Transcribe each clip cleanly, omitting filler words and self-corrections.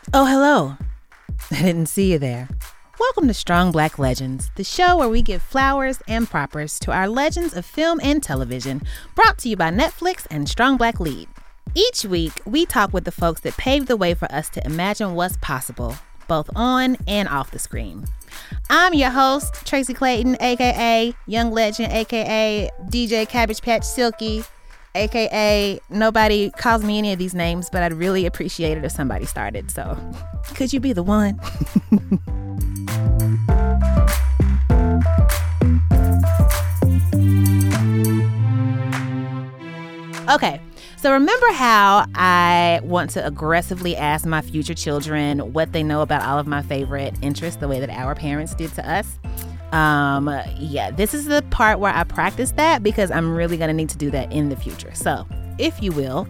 Oh, hello. I didn't see you there. Welcome to Strong Black Legends, the show where we give flowers and propers to our legends of film and television, brought to you by Netflix and Strong Black Lead. Each week, we talk with the folks that paved the way for us to imagine what's possible, both on and off the screen. I'm your host, Tracy Clayton, a.k.a. Young Legend, a.k.a. DJ Cabbage Patch Silky, a.k.a. nobody calls me any of these names, but I'd really appreciate it if somebody started. So, could you be the one? Okay, so remember how I want to aggressively ask my future children what they know about all of my favorite interests, the way that our parents did to us? This is the part where I practice that because I'm really going to need to do that in the future. So, if you will,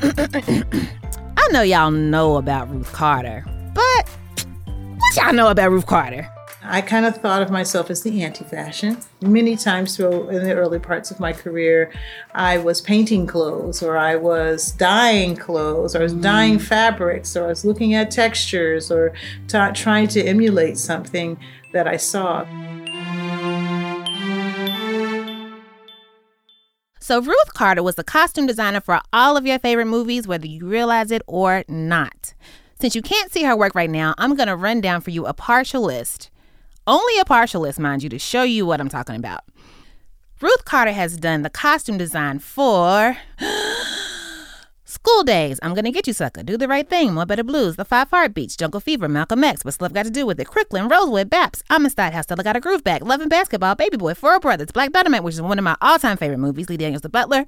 I know y'all know about Ruth Carter, but what y'all know about Ruth Carter? I kind of thought of myself as the anti-fashion. Many times in the early parts of my career, I was painting clothes, or I was dyeing clothes, or I was dyeing fabrics, or I was looking at textures, or trying to emulate something that I saw. So Ruth Carter was the costume designer for all of your favorite movies, whether you realize it or not. Since you can't see her work right now, I'm going to run down for you a partial list. Only a partial list, mind you, to show you what I'm talking about. Ruth Carter has done the costume design for School Days, I'm Gonna Get You Sucker, Do the Right Thing, More Better Blues, The Five Heartbeats, Jungle Fever, Malcolm X, What's Love Got to Do with It, Crooklyn, Rosewood, Baps, Amistad, How Stella Got a Groove Back, Love and Basketball, Baby Boy, Four Brothers, Black Dynamite, which is one of my all-time favorite movies, Lee Daniels the Butler,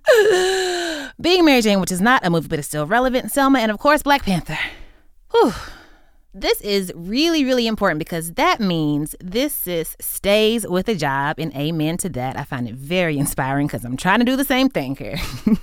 Being Mary Jane, which is not a movie but is still relevant, Selma, and of course Black Panther. Whew. This is really, really important because that means this sis stays with a job, and amen to that. I find it very inspiring because I'm trying to do the same thing here.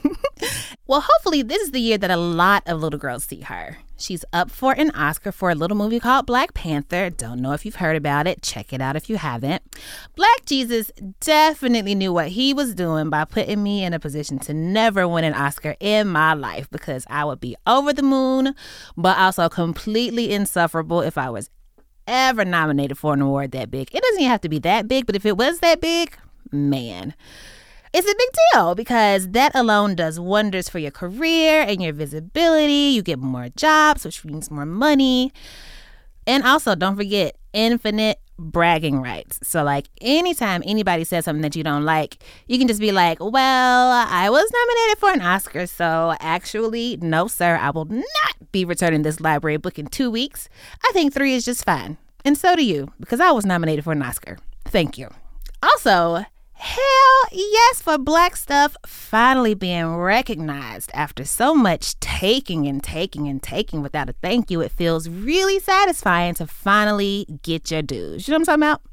Well, hopefully this is the year that a lot of little girls see her. She's up for an Oscar for a little movie called Black Panther. Don't know if you've heard about it. Check it out if you haven't. Black Jesus definitely knew what he was doing by putting me in a position to never win an Oscar in my life because I would be over the moon, but also completely insufferable if I was ever nominated for an award that big. It doesn't even have to be that big, but if it was that big, man. It's a big deal because that alone does wonders for your career and your visibility. You get more jobs, which means more money. And also, don't forget, infinite bragging rights. So, like, anytime anybody says something that you don't like, you can just be like, well, I was nominated for an Oscar, so actually, no, sir, I will not be returning this library book in 2 weeks. I think 3 is just fine. And so do you, because I was nominated for an Oscar. Thank you. Also, hell yes for Black stuff finally being recognized. After so much taking and taking and taking without a thank you, it feels really satisfying to finally get your dues. You know what I'm talking about?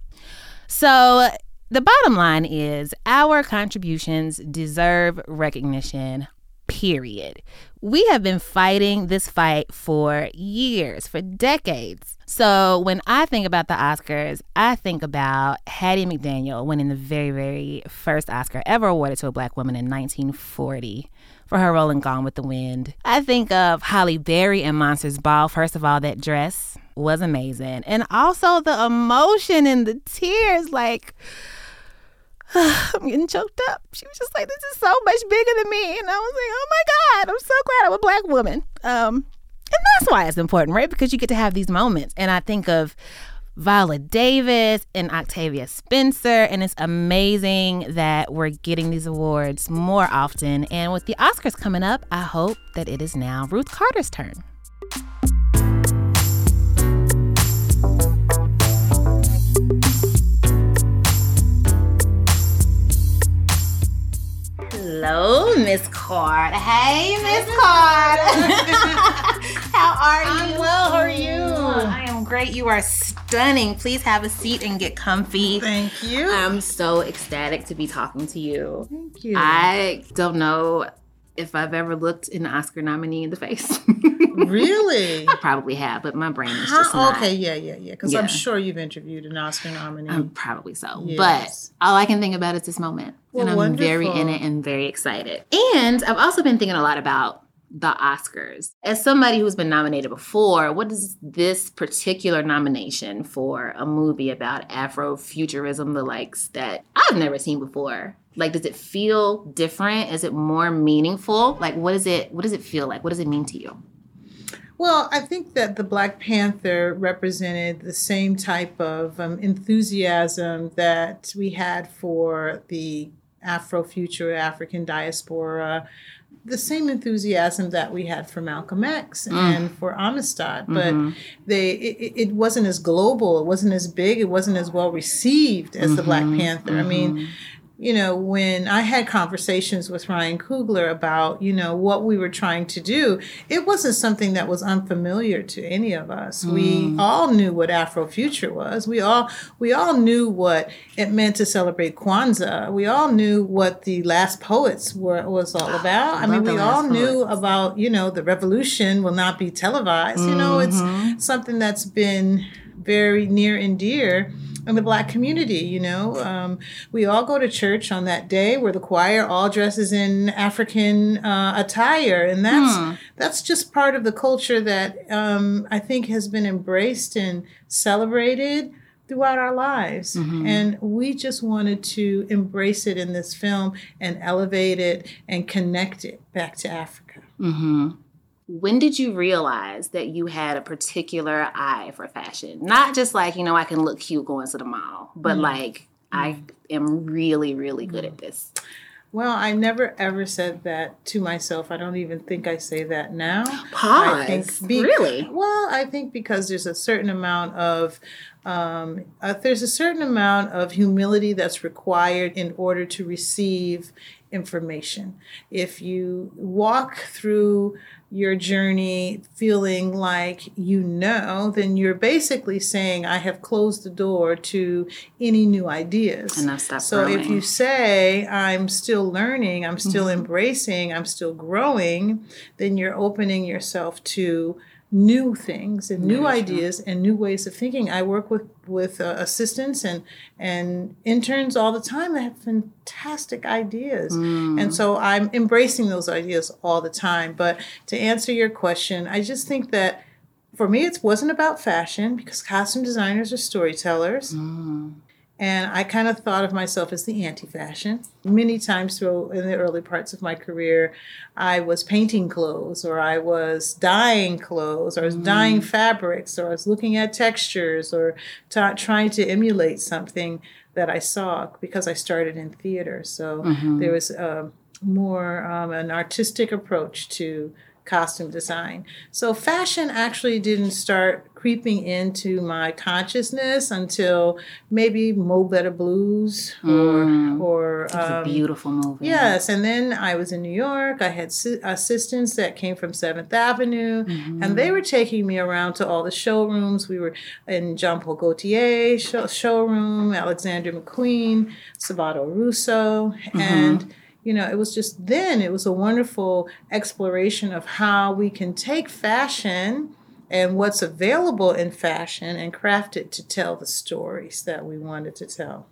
So the bottom line is our contributions deserve recognition, period. We have been fighting this fight for years, for decades. So when I think about the Oscars, I think about Hattie McDaniel winning the very, very first Oscar ever awarded to a Black woman in 1940 for her role in Gone with the Wind. I think of Halle Berry in Monsters Ball. First of all, that dress was amazing. And also the emotion and the tears, like, I'm getting choked up. She was just like, this is so much bigger than me. And I was like, oh my God, I'm so glad I'm a Black woman. And that's why it's important, right? Because you get to have these moments. And I think of Viola Davis and Octavia Spencer, and it's amazing that we're getting these awards more often. And with the Oscars coming up, I hope that it is now Ruth Carter's turn. Hello, Miss Carter. Hey, Miss Carter. How are you? I'm well. How are you? I am great. You are stunning. Please have a seat and get comfy. Thank you. I'm so ecstatic to be talking to you. Thank you. I don't know if I've ever looked an Oscar nominee in the face. Really? I probably have, but my brain is just not. Okay, yeah. Because I'm sure you've interviewed an Oscar nominee. Probably so. Yes. But all I can think about is this moment. Well, and I'm wonderful. very in it and very excited. And I've also been thinking a lot about the Oscars. As somebody who's been nominated before, what does this particular nomination for a movie about Afrofuturism, the likes that I've never seen before, like, does it feel different? Is it more meaningful? Like, what does it feel like? What does it mean to you? Well, I think that the Black Panther represented the same type of enthusiasm that we had for the Afrofuture, African diaspora, the same enthusiasm that we had for Malcolm X and for Amistad, but it wasn't as global, it wasn't as big, it wasn't as well received as the Black Panther. I mean, you know, when I had conversations with Ryan Coogler about, you know, what we were trying to do, it wasn't something that was unfamiliar to any of us. We all knew what Afrofuture was. We all knew what it meant to celebrate Kwanzaa. We all knew what the Last Poets was all about. I mean, we all knew about, you know, the revolution will not be televised. You know, it's something that's been very near and dear in the Black community. You know, we all go to church on that day where the choir all dresses in African attire, and that's just part of the culture that I think has been embraced and celebrated throughout our lives. And we just wanted to embrace it in this film and elevate it and connect it back to Africa. When did you realize that you had a particular eye for fashion? Not just like, you know, I can look cute going to the mall, but like, I am really, really good at this. Well, I never ever said that to myself. I don't even think I say that now. Pause. Really? Well, I think because there's a certain amount of humility that's required in order to receive information. If you walk through your journey feeling like you know, then you're basically saying, I have closed the door to any new ideas. And I've stopped So growing. if you say, I'm still learning, I'm still embracing, I'm still growing, then you're opening yourself to new things and new ideas and new ways of thinking. I work with assistants and interns all the time that have fantastic ideas. And so I'm embracing those ideas all the time. But to answer your question, I just think that for me, it wasn't about fashion because costume designers are storytellers. And I kind of thought of myself as the anti-fashion. Many times in the early parts of my career, I was painting clothes, or I was dyeing clothes, or I was dyeing fabrics, or I was looking at textures, or trying to emulate something that I saw because I started in theater. So there was more an artistic approach to costume design. So fashion actually didn't start creeping into my consciousness until maybe Mo Better Blues or it's a beautiful movie. Yes, and then I was in New York. I had assistants that came from 7th Avenue, and they were taking me around to all the showrooms. We were in Jean Paul Gaultier showroom, Alexander McQueen, Sabato Russo, and you know, it was a wonderful exploration of how we can take fashion and what's available in fashion and craft it to tell the stories that we wanted to tell.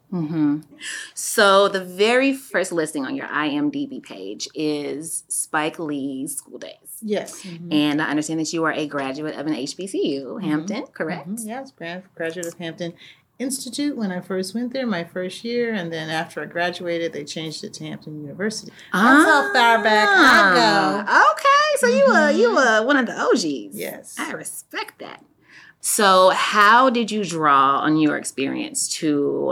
So the very first listing on your IMDb page is Spike Lee's School Days. Yes. And I understand that you are a graduate of an HBCU, Hampton, correct? Yes, graduate of Hampton Institute when I first went there, my first year, and then after I graduated, they changed it to Hampton University. That's how far back I go. Okay, so you were one of the OGs. Yes. I respect that. So how did you draw on your experience to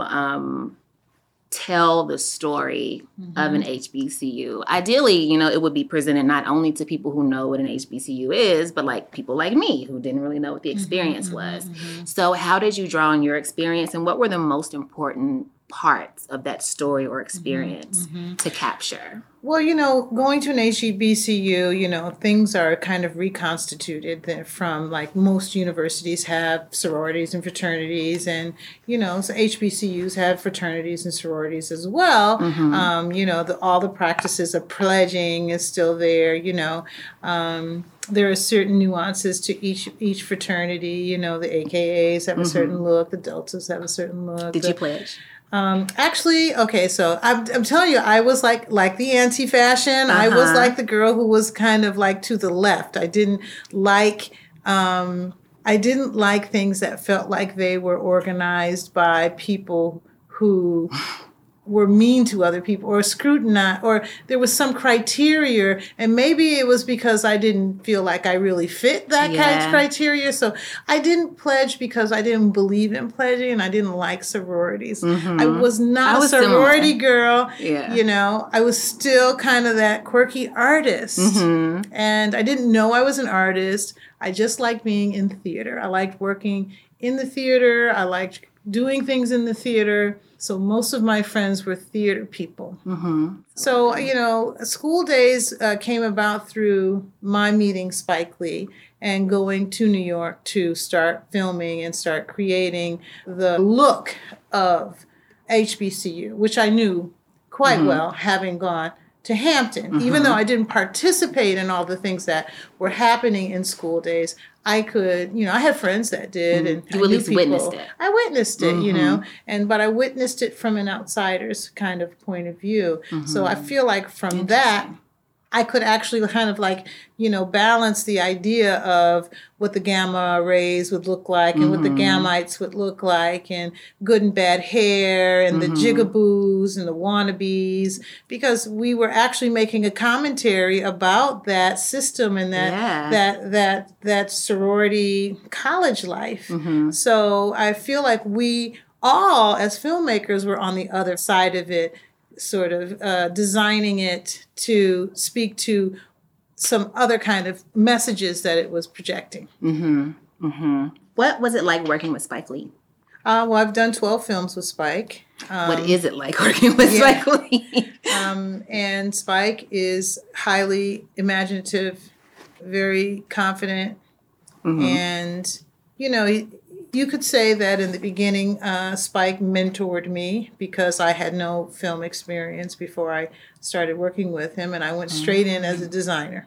tell the story of an HBCU? Ideally, you know, it would be presented not only to people who know what an HBCU is, but like people like me who didn't really know what the experience was. So how did you draw on your experience, and what were the most important parts of that story or experience to capture? Well, you know, going to an HBCU, you know, things are kind of reconstituted from, like, most universities have sororities and fraternities, and, you know, so HBCUs have fraternities and sororities as well. You know, all the practices of pledging is still there, you know. There are certain nuances to each fraternity. You know, the AKAs have a certain look, the Deltas have a certain look. Did you pledge? Actually, okay, so I'm telling you, I was like the anti-fashion. I was like the girl who was kind of like to the left. I didn't like things that felt like they were organized by people who were mean to other people or scrutinized, or there was some criteria, and maybe it was because I didn't feel like I really fit that kind of criteria. So I didn't pledge because I didn't believe in pledging, and I didn't like sororities. I was not a sorority girl. You know, I was still kind of that quirky artist, and I didn't know I was an artist. I just liked being in theater. I liked working in the theater. I liked doing things in the theater. So most of my friends were theater people. So, you know, School Days came about through my meeting Spike Lee and going to New York to start filming and start creating the look of HBCU, which I knew quite well, having gone to Hampton. Even though I didn't participate in all the things that were happening in School Days, I could, you know, I had friends that did, and you at least witnessed it. I witnessed it, you know, but I witnessed it from an outsider's kind of point of view. So I feel like from that, I could actually kind of like, you know, balance the idea of what the gamma rays would look like and what the gammites would look like, and good and bad hair and the jigaboos and the wannabes, because we were actually making a commentary about that system and that sorority college life. So I feel like we all, as filmmakers, were on the other side of it, sort of designing it to speak to some other kind of messages that it was projecting. What was it like working with Spike Lee? Well, I've done 12 films with Spike. What is it like working with Spike Lee? And Spike is highly imaginative, very confident, and, you know, you could say that in the beginning, Spike mentored me because I had no film experience before I started working with him, and I went straight in as a designer.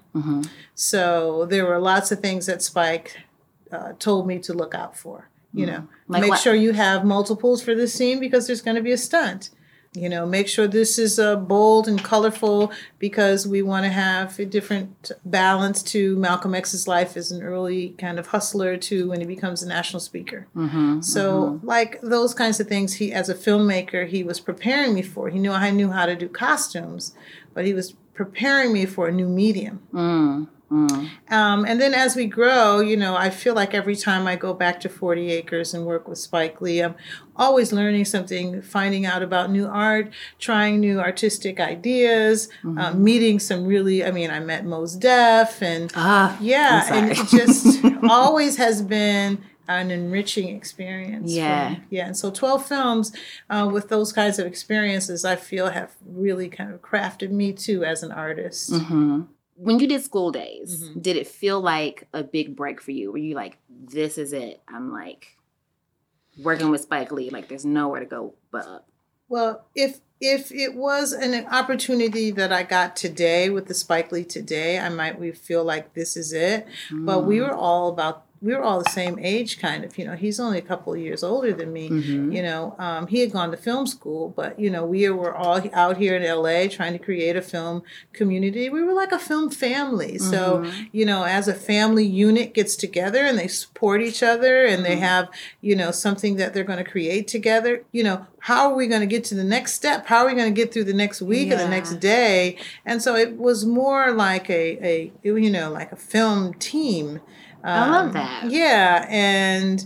So there were lots of things that Spike told me to look out for. You know, like make sure you have multiples for this scene because there's going to be a stunt. You know, make sure this is bold and colorful because we want to have a different balance to Malcolm X's life as an early kind of hustler to when he becomes a national speaker. So like those kinds of things, he, as a filmmaker, he was preparing me for. He knew I knew how to do costumes, but he was preparing me for a new medium. And then as we grow, you know, I feel like every time I go back to 40 Acres and work with Spike Lee, I'm always learning something, finding out about new art, trying new artistic ideas, meeting some really, I mean, I met Mos Def and and it just always has been an enriching experience. And so 12 films with those kinds of experiences, I feel have really kind of crafted me too as an artist. When you did School Days, did it feel like a big break for you? Were you like, this is it? I'm like working with Spike Lee, like there's nowhere to go but up. Well, if it was an opportunity that I got today with the Spike Lee today, we feel like this is it. But we were all the same age, kind of. You know, he's only a couple of years older than me. You know, he had gone to film school, but, you know, we were all out here in LA trying to create a film community. We were like a film family. So, you know, as a family unit gets together and they support each other and they have, you know, something that they're going to create together, you know, how are we going to get to the next step? How are we going to get through the next week or the next day? And so it was more like a film team. I love that. Yeah, and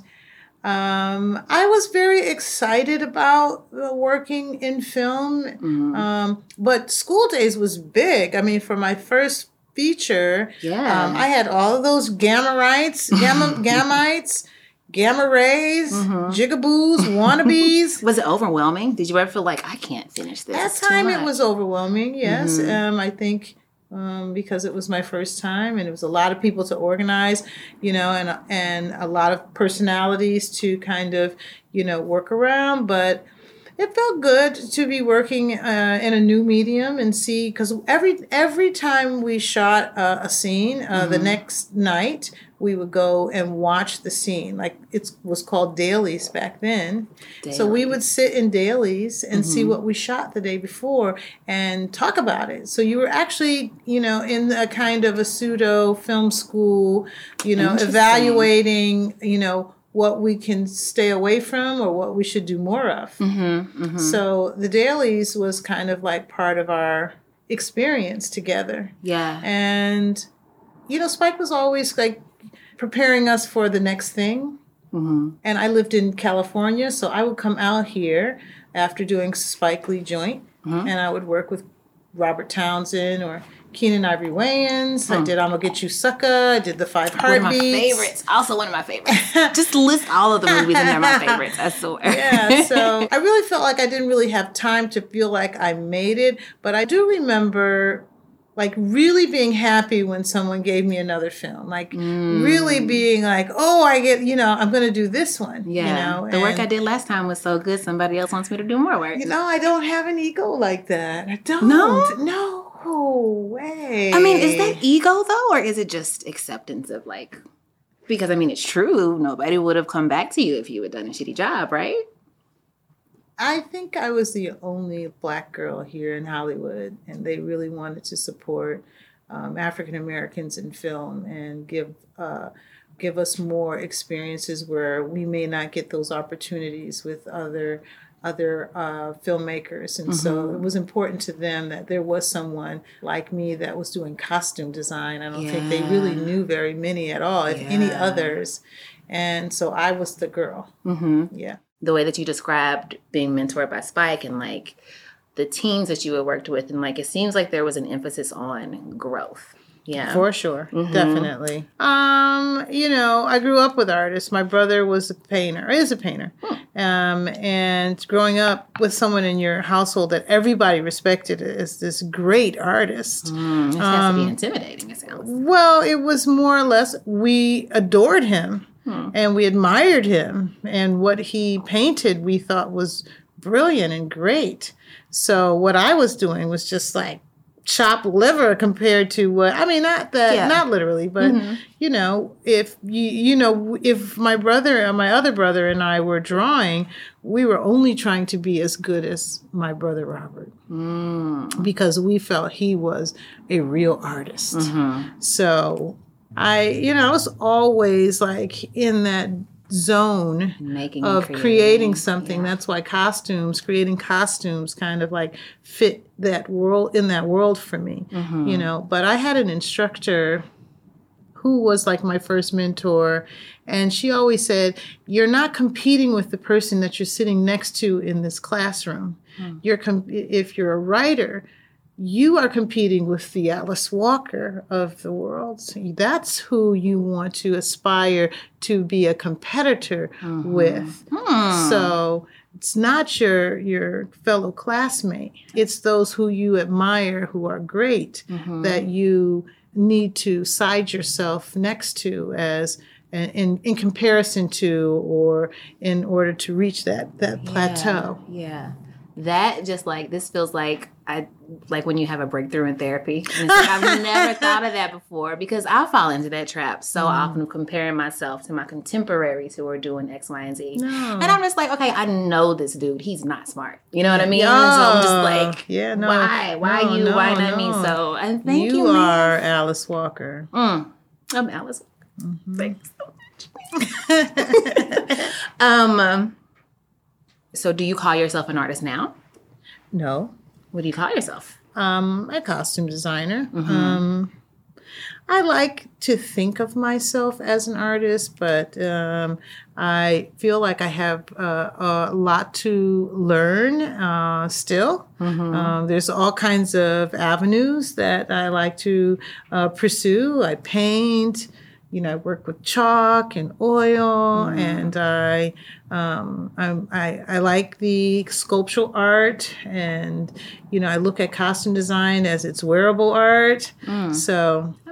I was very excited about working in film, but School Days was big. I mean, for my first feature, I had all of those gammites, gamma rays, jigaboos, wannabes. Was it overwhelming? Did you ever feel like, I can't finish this? At time, it was overwhelming, yes. I think... because it was my first time and it was a lot of people to organize, you know, and a lot of personalities to kind of, you know, work around. But It felt good to be working in a new medium and see, because every time we shot a scene, the next night we would go and watch the scene. Like, it was called dailies back then. Dailies. So we would sit in dailies and see what we shot the day before and talk about it. So you were actually, in a kind of a pseudo film school, evaluating, what we can stay away from or what we should do more of. So the dailies was kind of like part of our experience together. Yeah. And, Spike was always like preparing us for the next thing. And I lived in California, so I would come out here after doing Spike Lee joint, and I would work with Robert Townsend or Keenen Ivory Wayans. I did I'm Gonna Get You Sucker. I did The Five Heartbeats. One of my favorites. Also one of my favorites. Just list all of the movies and they're my favorites, I swear. Yeah, so I really felt like I didn't really have time to feel like I made it, but I do remember like really being happy when someone gave me another film, like really being like, oh, I get, I'm going to do this one. Yeah. The work I did last time was so good. Somebody else wants me to do more work. I don't have an ego like that. I don't. No way. I mean, is that ego though? Or is it just acceptance of like, because I mean, it's true. Nobody would have come back to you if you had done a shitty job, right? I think I was the only Black girl here in Hollywood, and they really wanted to support African Americans in film and give us more experiences where we may not get those opportunities with other filmmakers. And so it was important to them that there was someone like me that was doing costume design. I don't think they really knew very many at all, if any others. And so I was the girl. Yeah. The way that you described being mentored by Spike and like the teams that you had worked with, and like it seems like there was an emphasis on growth. Yeah, for sure, definitely. I grew up with artists. My brother was a painter, and growing up with someone in your household that everybody respected as this great artist, this has to be intimidating. It sounds. Well, it was more or less we adored him. And we admired him, and what he painted we thought was brilliant and great. So what I was doing was just like chopped liver compared to what, I mean, not literally, but if my other brother and I were drawing, we were only trying to be as good as my brother Robert because we felt he was a real artist. So I was always like in that zone of creating something. That's why creating costumes kind of like fit that world for me, But I had an instructor who was like my first mentor, and she always said, you're not competing with the person that you're sitting next to in this classroom. If you're a writer, you are competing with the Alice Walker of the world. That's who you want to aspire to be a competitor with. So it's not your fellow classmate. It's those who you admire who are great that you need to side yourself next to as in comparison to or in order to reach that plateau. Yeah. That just like, this feels like when you have a breakthrough in therapy. And it's like, I've never thought of that before because I fall into that trap so often of comparing myself to my contemporaries who are doing X, Y, and Z. No. And I'm just like, okay, I know this dude. He's not smart. You know what I mean? So I'm just like, why you? Why not me? So and thank you. You are Alice Walker. I'm Alice Walker. Thanks so much. So do you call yourself an artist now? No. What do you call yourself? A costume designer. I like to think of myself as an artist, but I feel like I have a lot to learn still. There's all kinds of avenues that I like to pursue. I paint. I work with chalk and oil, and I like the sculptural art, and I look at costume design as its wearable art. So that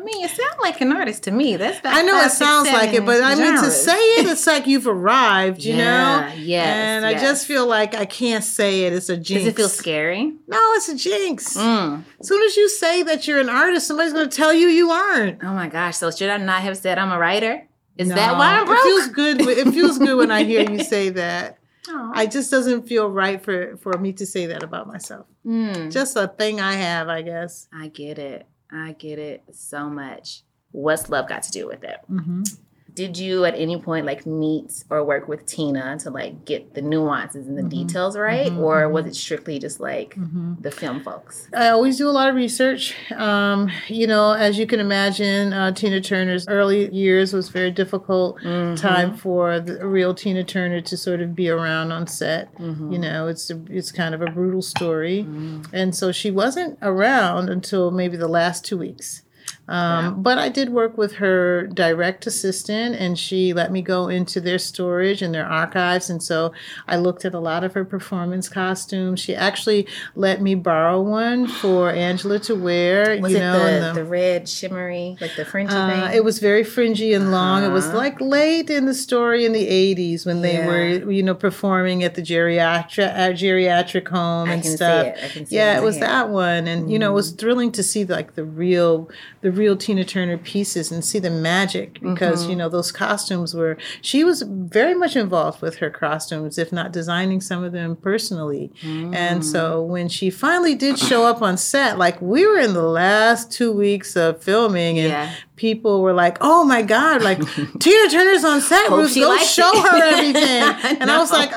mean, it sounds like an artist to me. That's about I know 5, it 6, sounds 7 like it, but I mean, to genres. say it, it's like you've arrived, you know? Yes. And I just feel like I can't say it. It's a jinx. Does it feel scary? No, it's a jinx. Mm. As soon as you say that you're an artist, somebody's going to tell you aren't. Oh my gosh. So should I not have said I'm a writer? Is that why I'm broke? It feels good. It feels good when I hear you say that. Aw. I just doesn't feel right for me to say that about myself. Just a thing I have, I guess. I get it. I get it so much. What's love got to do with it? Mm-hmm. Did you at any point like meet or work with Tina to like get the nuances and the details right? Or was it strictly just like the film folks? I always do a lot of research. You know, as you can imagine, Tina Turner's early years was very difficult time for the real Tina Turner to sort of be around on set. You know, it's kind of a brutal story. And so she wasn't around until maybe the last 2 weeks. But I did work with her direct assistant, and she let me go into their storage and their archives. And so I looked at a lot of her performance costumes. She actually let me borrow one for Angela to wear. Was it the red shimmery, like the fringy thing? It was very fringy and long. It was like late in the story in the 80s when they were, you know, performing at the geriatric home and stuff. I can see it was that one. And, you know, it was thrilling to see like the real Tina Turner pieces and see the magic because, you know, those costumes she was very much involved with her costumes, if not designing some of them personally. And so when she finally did show up on set, like we were in the last 2 weeks of filming and people were like, oh my God, like Tina Turner's on set. We'll go show her everything. And I was like,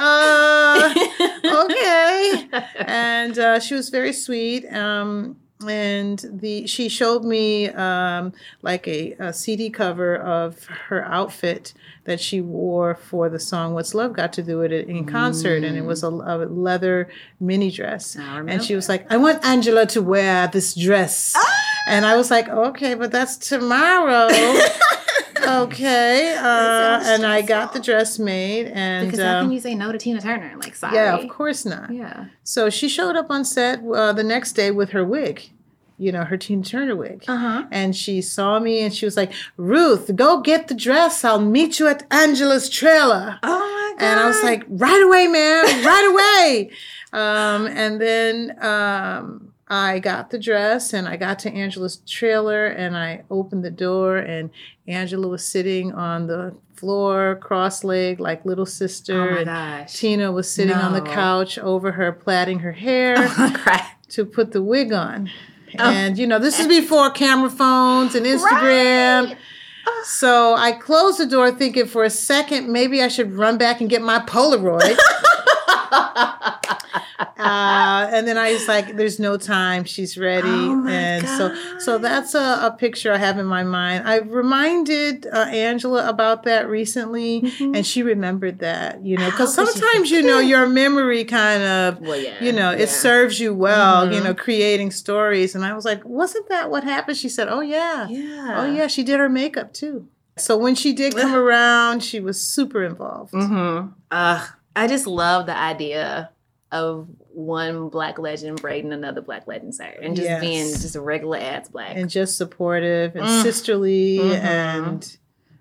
okay. And she was very sweet. And she showed me like a CD cover of her outfit that she wore for the song "What's Love Got to Do with It" in concert, and it was a leather mini dress. And she was like, "I want Angela to wear this dress," and I was like, "Okay, but that's tomorrow." Okay, and I got the dress made, and because how can you say no to Tina Turner? Like, sorry. Yeah, of course not. Yeah. So she showed up on set the next day with her wig, you know, her Tina Turner wig, and she saw me, and she was like, "Ruth, go get the dress. I'll meet you at Angela's trailer." Oh my God! And I was like, "Right away, ma'am, right away." And then I got the dress and I got to Angela's trailer and I opened the door and Angela was sitting on the floor, cross-legged, like little sister. Oh my and gosh. Tina was sitting on the couch over her, plaiting her hair to put the wig on. And, you know, this is before camera phones and Instagram. Right. So I closed the door thinking for a second, maybe I should run back and get my Polaroid. And then I was like, there's no time. She's ready. So that's a picture I have in my mind. I reminded Angela about that recently, and she remembered that, you know, because sometimes, you know, your memory kind of, you know, it serves you well, you know, creating stories. And I was like, wasn't that what happened? She said, oh, yeah. Oh, yeah. She did her makeup, too. So when she did come around, she was super involved. I just love the idea of one Black legend braiding another Black legend hair and just being just a regular ass Black. And just supportive and sisterly and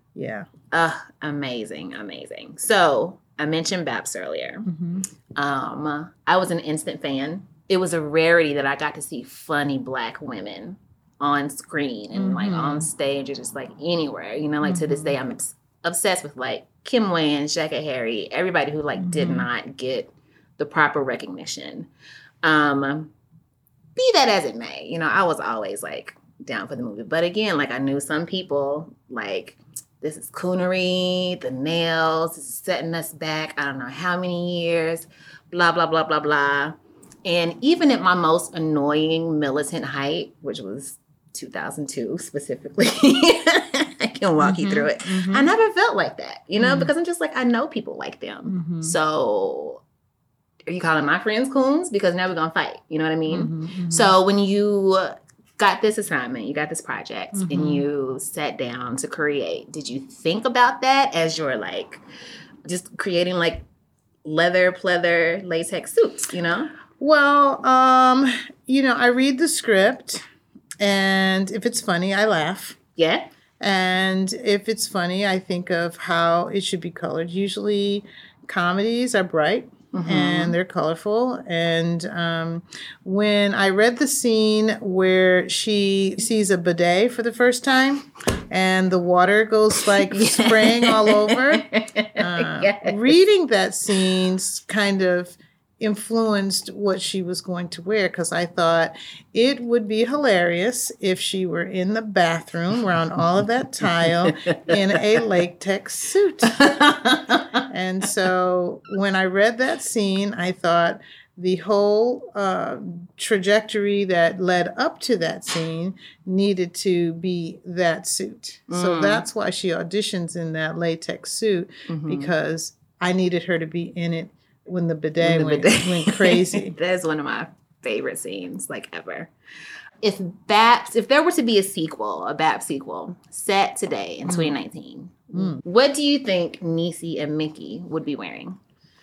amazing. So I mentioned Babs earlier. I was an instant fan. It was a rarity that I got to see funny Black women on screen and like on stage or just like anywhere. You know, like to this day I'm obsessed with like Kim Wayans, Shaka Harry, everybody who like did not get the proper recognition. Be that as it may, you know, I was always like down for the movie. But again, like I knew some people like, this is coonery, the nails, this is setting us back, I don't know how many years, blah, blah, blah, blah, blah. And even at my most annoying militant height, which was 2002 specifically, I can walk you through it. I never felt like that, you know, because I'm just like, I know people like them. So are you calling my friends coons? Because now we're going to fight. You know what I mean? So when you got this assignment, you got this project, and you sat down to create, did you think about that as you're like just creating like leather, pleather, latex suits, you know? Well, you know, I read the script And if it's funny, I laugh. Yeah. And if it's funny, I think of how it should be colored. Usually comedies are bright and they're colorful. And when I read the scene where she sees a bidet for the first time and the water goes like spraying all over, reading that scene kind of influenced what she was going to wear, because I thought it would be hilarious if she were in the bathroom around all of that tile in a latex suit. And so when I read that scene, I thought the whole trajectory that led up to that scene needed to be that suit. So that's why she auditions in that latex suit, because I needed her to be in it when the bidet went crazy. That's one of my favorite scenes, like, ever. If there were to be a Babs sequel, set today in 2019, what do you think Niecy and Mickey would be wearing?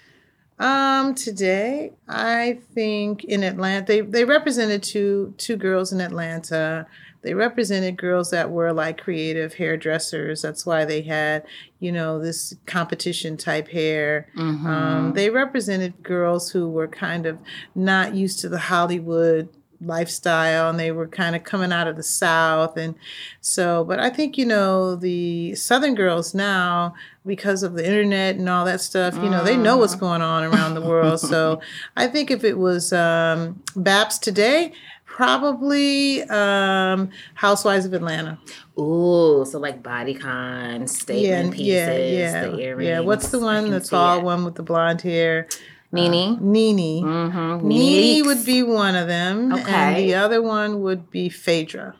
Today, I think in Atlanta, they represented two girls in Atlanta. They represented girls that were like creative hairdressers. That's why they had, this competition type hair. They represented girls who were kind of not used to the Hollywood lifestyle, and they were kind of coming out of the South. And so, but I think, the Southern girls now, because of the internet and all that stuff, they know what's going on around the world. So I think if it was Babs today, probably Housewives of Atlanta. Ooh, so like bodycon, statement pieces, the earrings. Yeah, what's the one, the tall one with the blonde hair? Nene. Nene. Nene would be one of them. Okay. And the other one would be Phaedra.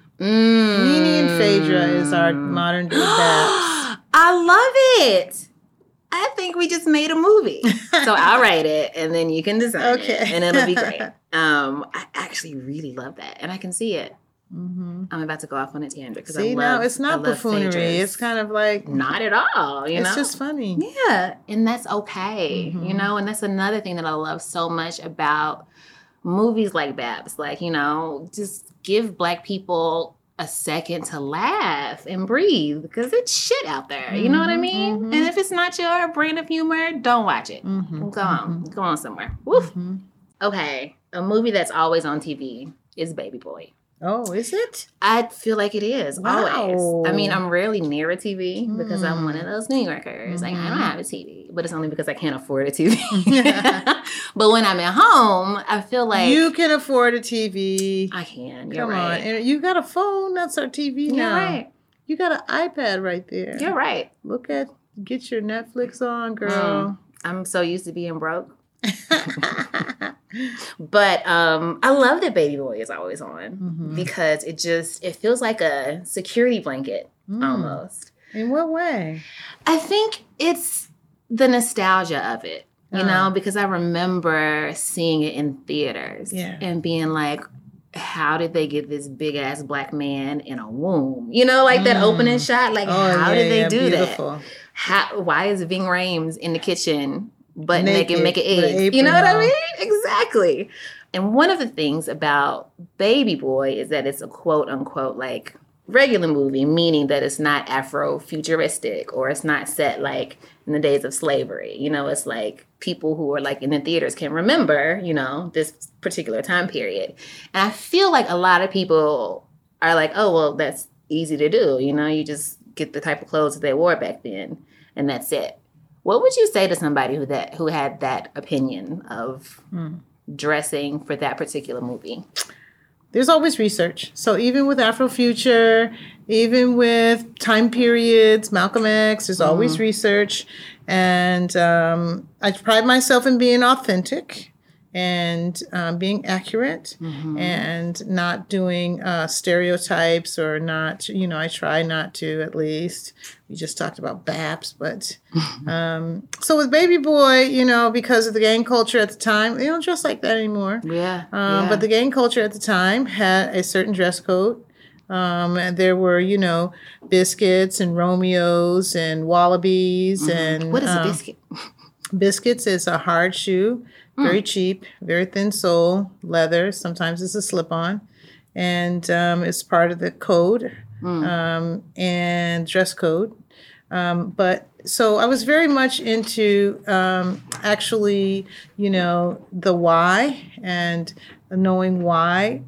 Nene and Phaedra is our modern day Babs. I love it. I think we just made a movie. So I'll write it, and then you can design it, and it'll be great. I actually really love that, and I can see it. I'm about to go off on a tangent because I love. Now it's not buffoonery. Phaedra's. It's kind of like not at all. It's just funny. Yeah, and that's okay. And that's another thing that I love so much about movies like Babs. Like, just give Black people a second to laugh and breathe, because it's shit out there. You know what I mean? And if it's not your brand of humor, don't watch it. Go on somewhere. Woof. Okay, a movie that's always on TV is Baby Boy. Oh, is it? I feel like it is. Wow. Always. I mean, I'm rarely near a TV because I'm one of those New Yorkers. Like, I don't have a TV, but it's only because I can't afford a TV. But when I'm at home, I feel like you can afford a TV. I can. You're Come right. on, and you got a phone. That's our TV now. You're right. You got an iPad right there. You're right. Get your Netflix on, girl. I'm so used to being broke. But I love that Baby Boy is always on because it feels like a security blanket almost. In what way? I think it's the nostalgia of it, because I remember seeing it in theaters and being like, how did they get this big ass Black man in a womb? Like that opening shot. Like, how did they do beautiful. that? Why is Ving Rhames in the kitchen? But naked, make it eggs. You know what I mean? Exactly. And one of the things about Baby Boy is that it's a quote unquote like regular movie, meaning that it's not Afro-futuristic or it's not set like in the days of slavery. It's like people who are like in the theaters can remember, this particular time period. And I feel like a lot of people are like, oh, well, that's easy to do. You just get the type of clothes that they wore back then and that's it. What would you say to somebody who had that opinion of dressing for that particular movie? There's always research. So even with Afrofuture, even with time periods, Malcolm X, there's always research. And I pride myself in being authentic and being accurate and not doing stereotypes or not, I try not to, at least. We just talked about Babs, but so with Baby Boy, because of the gang culture at the time, they don't dress like that anymore. Yeah. But the gang culture at the time had a certain dress code. And there were, biscuits and Romeos and Wallabies and what is a biscuit? Biscuits is a hard shoe. Very cheap, very thin sole, leather. Sometimes it's a slip-on. and it's part of the code and dress code. But so I was very much into actually, the why and knowing why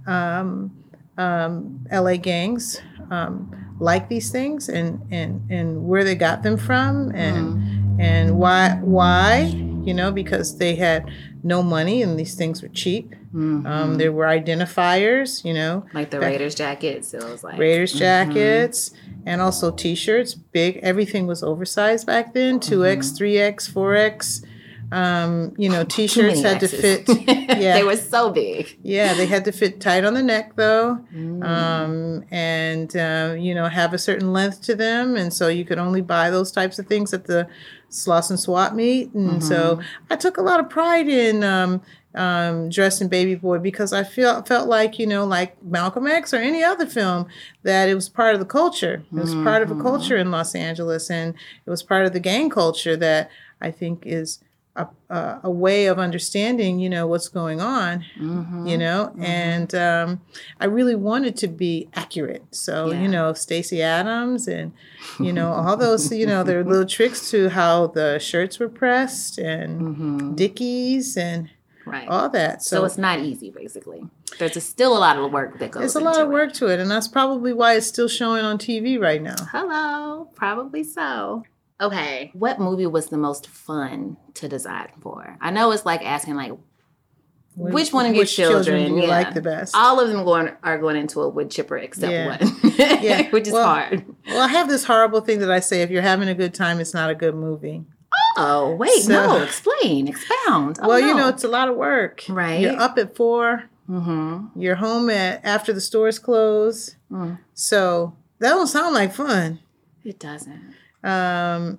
LA gangs like these things and where they got them from and why, because they had no money and these things were cheap. There were identifiers, like the Raiders jackets. It was like Raiders jackets and also T-shirts. Big, everything was oversized back then. 2X, 3X, 4X. T-shirts had to fit. Yeah, they were so big. Yeah, they had to fit tight on the neck though, and have a certain length to them, and so you could only buy those types of things at the Slauson Swap meet. And so I took a lot of pride in dressing Baby Boy because I felt like like Malcolm X or any other film that it was part of the culture. It was part of a culture in Los Angeles, and it was part of the gang culture that I think is a way of understanding, what's going on, and I really wanted to be accurate. So, Stacey Adams and, all those, there are little tricks to how the shirts were pressed and Dickies and all that. So it's not easy, basically. There's still a lot of work that goes into it. There's a lot of work to it, and that's probably why it's still showing on TV right now. Hello, probably so. Okay, what movie was the most fun to design for? I know it's like asking which one of your children do you like the best? All of them are going into a wood chipper except one, which is hard. Well, I have this horrible thing that I say: if you're having a good time, it's not a good movie. Oh, wait, no! Expound. Well, it's a lot of work. Right, you're up at 4. You're home after the stores close. So that don't sound like fun. It doesn't. And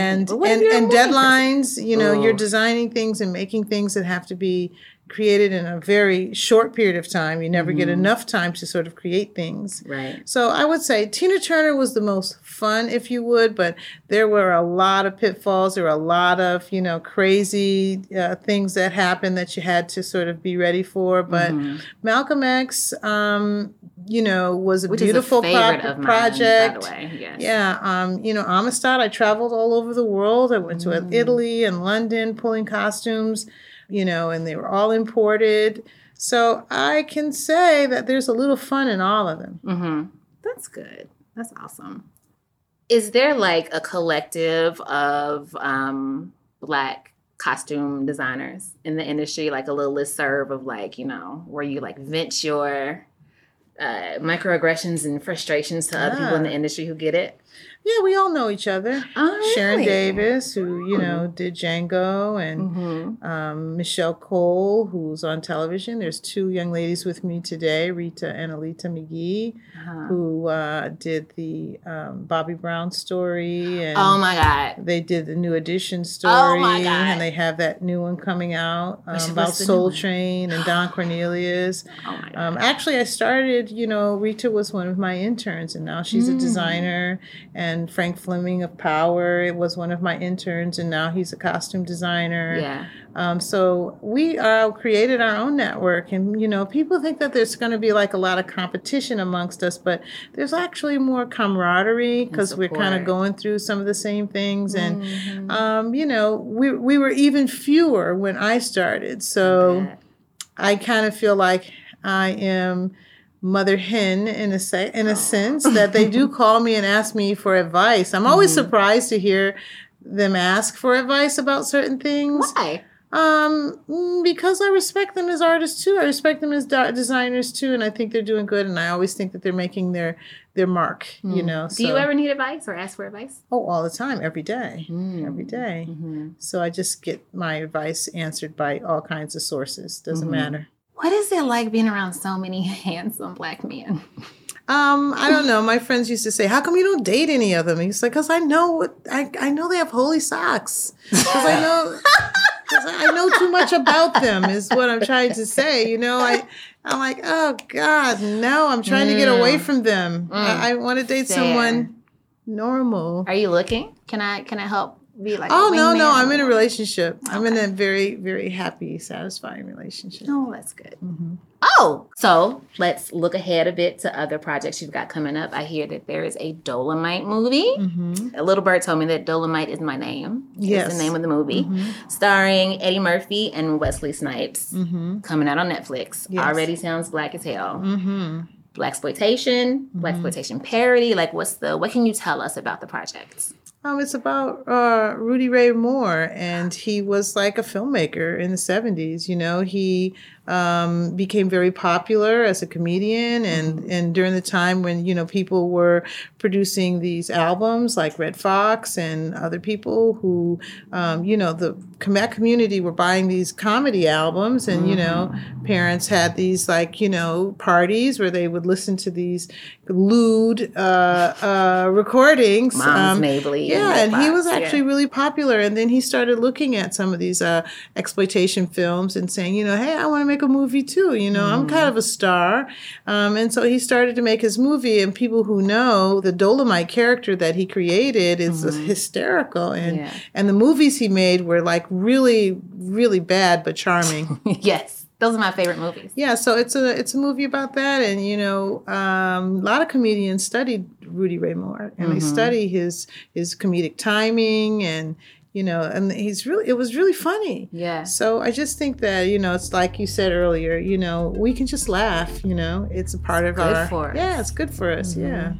deadlines, you're designing things and making things that have to be created in a very short period of time. You never get enough time to sort of create things. Right. So I would say Tina Turner was the most fun, if you would, but there were a lot of pitfalls. There were a lot of, crazy things that happened that you had to sort of be ready for. But Malcolm X, was a beautiful project. By the way. Yes. Yeah. Amistad, I traveled all over the world. I went to Italy and London pulling costumes, and they were all imported. So I can say that there's a little fun in all of them. That's good. That's awesome. Is there a collective of Black costume designers in the industry, a little listserv of where you vent your microaggressions and frustrations to other people in the industry who get it? Yeah, we all know each other. Oh, really? Sharon Davis, who, did Django, and Michelle Cole, who's on television. There's 2 young ladies with me today, Rita and Alita McGee, who did the Bobby Brown story. And oh, my God. They did the New Edition story. Oh, my God. And they have that new one coming out about Soul Train and Don Cornelius. Oh, my God. Actually, I started, Rita was one of my interns, and now she's a designer. And Frank Fleming of Power was one of my interns, and now he's a costume designer. Yeah. So we created our own network, and people think that there's going to be a lot of competition amongst us, but there's actually more camaraderie because we're kind of going through some of the same things, and we were even fewer when I started. So I kind of feel like I am mother hen in a sense that they do call me and ask me for advice. I'm always surprised to hear them ask for advice about certain things. Why? Because I respect them as artists too. I respect them as designers too, and I think they're doing good. And I always think that they're making their mark. Do you ever need advice or ask for advice? Oh, all the time, every day, every day. So I just get my advice answered by all kinds of sources. Doesn't matter. What is it like being around so many handsome Black men? I don't know. My friends used to say, "How come you don't date any of them?" And he's like, "Cause I know they have holy socks. Cause I know too much about them." Is what I'm trying to say. I'm like, oh God, no! I'm trying to get away from them. I want to date someone normal. Are you looking? Can I help be like? Oh, no, I'm in a relationship. Okay. I'm in a very, very happy, satisfying relationship. Oh, that's good. Mm-hmm. Oh, so let's look ahead a bit to other projects you've got coming up. I hear that there is a Dolomite movie. Mm-hmm. A little bird told me that Dolomite is my name. Yes. It's the name of the movie. Mm-hmm. Starring Eddie Murphy and Wesley Snipes. Mm-hmm. Coming out on Netflix. Yes. Already sounds black as hell. Mm-hmm. Blaxploitation parody. Like, what can you tell us about the project? It's about Rudy Ray Moore, and he was like a filmmaker in the 70s. You know, he became very popular as a comedian, and during the time when, you know, people were producing these albums like Red Fox and other people who, you know, the community were buying these comedy albums, and, you know, parents had these, like, you know, parties where they would listen to these lewd recordings. Mom's Mabley. Yeah, and he was actually really popular. And then he started looking at some of these exploitation films and saying, you know, hey, I want to make a movie too. You know, I'm kind of a star. And so he started to make his movie. And people who know the Dolomite character that he created is hysterical. And the movies he made were like really, really bad but charming. Yes. Those are my favorite movies. Yeah, so it's a movie about that, and you know, a lot of comedians studied Rudy Ray Moore, and they study his comedic timing, and you know, and it was really funny. Yeah. So I just think that, you know, it's like you said earlier, you know, we can just laugh. You know, it's a part of our. Good for us. Yeah, it's good for us. Yeah.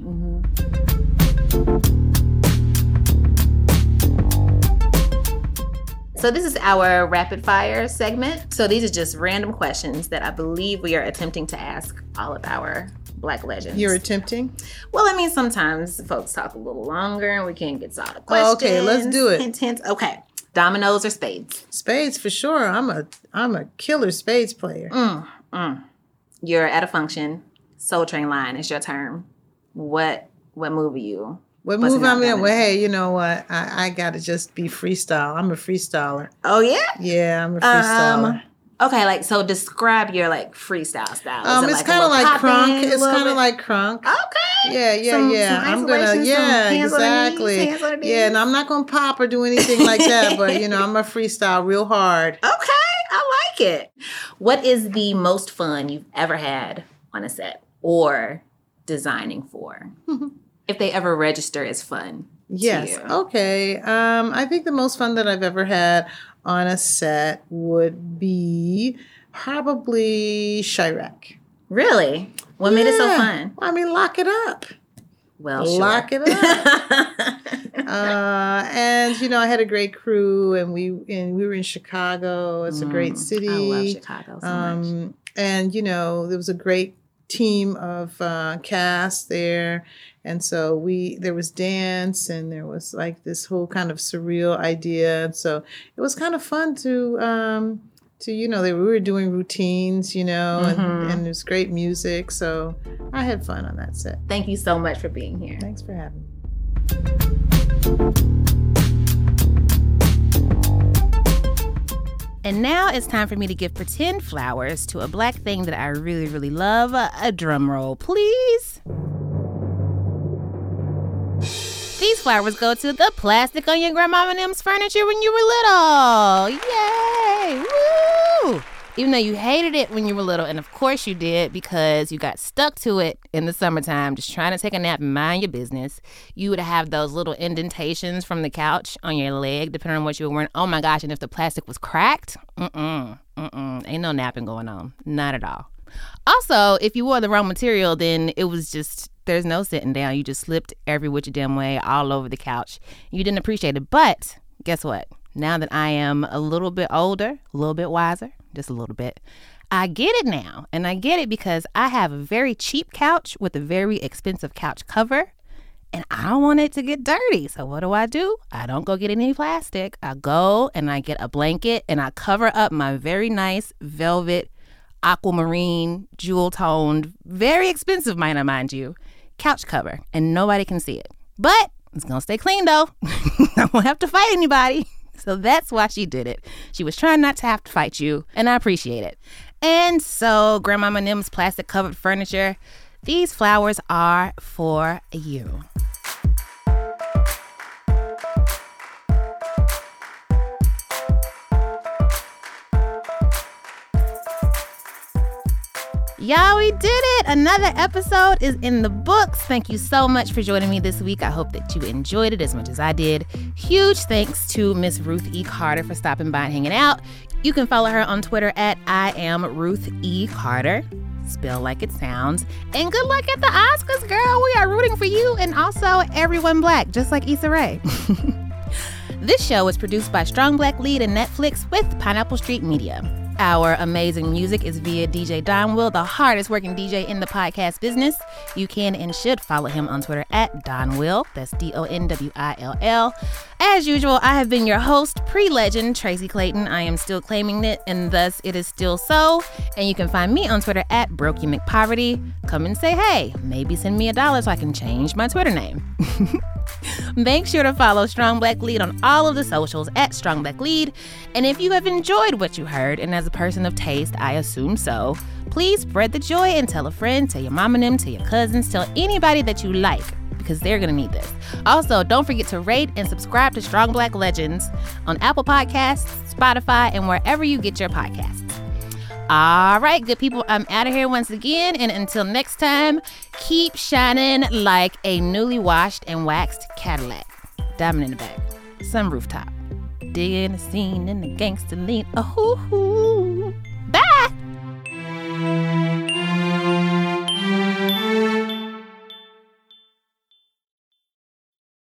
So this is our rapid fire segment. So these are just random questions that I believe we are attempting to ask all of our Black legends. You're attempting? Well, I mean, sometimes folks talk a little longer and we can't get to all the questions. Oh, okay, let's do it. Hint. Okay. Dominoes or spades? Spades for sure. I'm a killer spades player. You're at a function. Soul Train line is your term. What move are you? What move I'm in? Well, hey, you know what? I got to just be freestyle. I'm a freestyler. Oh, yeah? Yeah, I'm a freestyler. Okay, like, so describe your, like, freestyle style. It's kind of like crunk. It's kind of like crunk. Okay. Yeah. I'm going to, exactly. Yeah, and I'm not going to pop or do anything like that, but, you know, I'm going to freestyle real hard. Okay, I like it. What is the most fun you've ever had on a set or designing for? If they ever register as fun. Yes. Okay. I think the most fun that I've ever had on a set would be probably Chirac. Really? What made it so fun? I mean, lock it up. Well, sure. Lock it up. And you know, I had a great crew, and we were in Chicago. It's a great city. I love Chicago so much. And you know, there was a great team of cast there. And so there was dance, and there was like this whole kind of surreal idea. And so it was kind of fun to you know, we were doing routines, you know, and there's great music. So I had fun on that set. Thank you so much for being here. Thanks for having me. And now it's time for me to give pretend flowers to a Black thing that I really, really love. A drum roll, please. These flowers go to the plastic on your grandmama and them's furniture when you were little. Yay! Woo! Even though you hated it when you were little, and of course you did because you got stuck to it in the summertime just trying to take a nap and mind your business, you would have those little indentations from the couch on your leg, depending on what you were wearing. Oh my gosh, and if the plastic was cracked, ain't no napping going on. Not at all. Also, if you wore the wrong material, then it was just, there's no sitting down. You just slipped every which damn way all over the couch. You didn't appreciate it. But guess what? Now that I am a little bit older, a little bit wiser, just a little bit, I get it now. And I get it because I have a very cheap couch with a very expensive couch cover. And I don't want it to get dirty. So what do? I don't go get any plastic. I go and I get a blanket and I cover up my very nice velvet aquamarine, jewel-toned, very expensive, mind you, couch cover, and nobody can see it. But it's gonna stay clean though. I won't have to fight anybody. So that's why she did it. She was trying not to have to fight you, and I appreciate it. And so, Grandmama Nim's plastic covered furniture, these flowers are for you. Y'all, we did it. Another episode is in the books. Thank you so much for joining me this week. I hope that you enjoyed it as much as I did. Huge thanks to Miss Ruth E. Carter for stopping by and hanging out. You can follow her on Twitter at I am Ruth E. Carter. Spell like it sounds. And good luck at the Oscars, girl. We are rooting for you and also everyone Black, just like Issa Rae. This show is produced by Strong Black Lead and Netflix with Pineapple Street Media. Our amazing music is via DJ Donwill, the hardest working DJ in the podcast business. You can and should follow him on Twitter at Donwill. That's DONWILL. As usual, I have been your host, pre-legend Tracy Clayton. I am still claiming it, and thus it is still so. And you can find me on Twitter at BrokeyMcPoverty. Come and say hey. Maybe send me $1 so I can change my Twitter name. Make sure to follow Strong Black Lead on all of the socials at Strong Black Lead. And if you have enjoyed what you heard, and as a person of taste, I assume so, please spread the joy and tell a friend, tell your mom and them, tell your cousins, tell anybody that you like, because they're going to need this. Also, don't forget to rate and subscribe to Strong Black Legends on Apple Podcasts, Spotify, and wherever you get your podcasts. All right, good people, I'm out of here once again. And until next time, keep shining like a newly washed and waxed Cadillac. Diamond in the back, some rooftop. Digging the scene in the gangster lean. Oh, hoo, hoo.